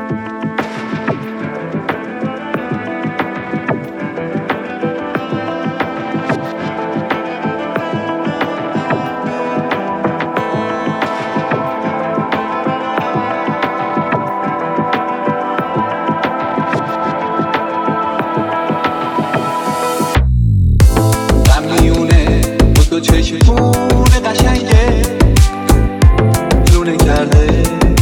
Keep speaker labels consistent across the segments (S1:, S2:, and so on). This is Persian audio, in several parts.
S1: چشمون قشنگه لونه کرده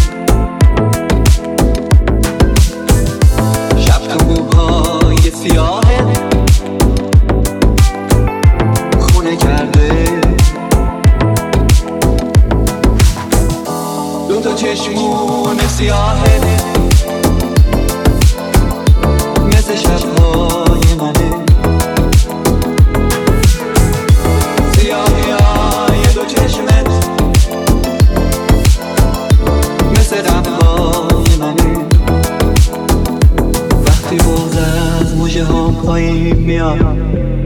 S1: شب تو موهای سیاهه خونه کرده دوتا چشمون سیاهه مثل شبهای منه پایین میاد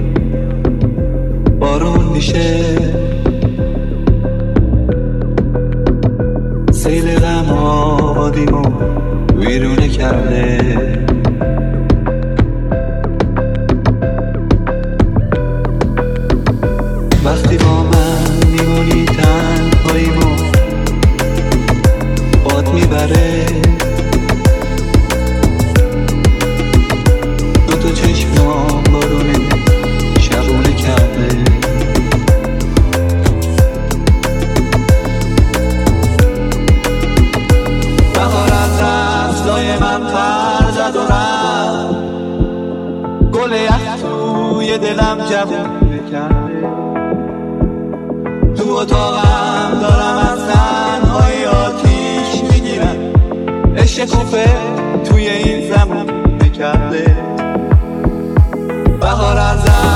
S1: بارون میشه سیل غم آبادیمو ویرونه کرده وقتی با من میمونی تنهاییمو باد میبره دوتا چشمام بارونه شبونه کرده بهار از رفتای من پر زد و رفت گل یخ توی دلم جوونه کرده تو اتاقم دارم از تنهایی آتیش میگیرم عشق کوفه توی این زمونه کرده بهار از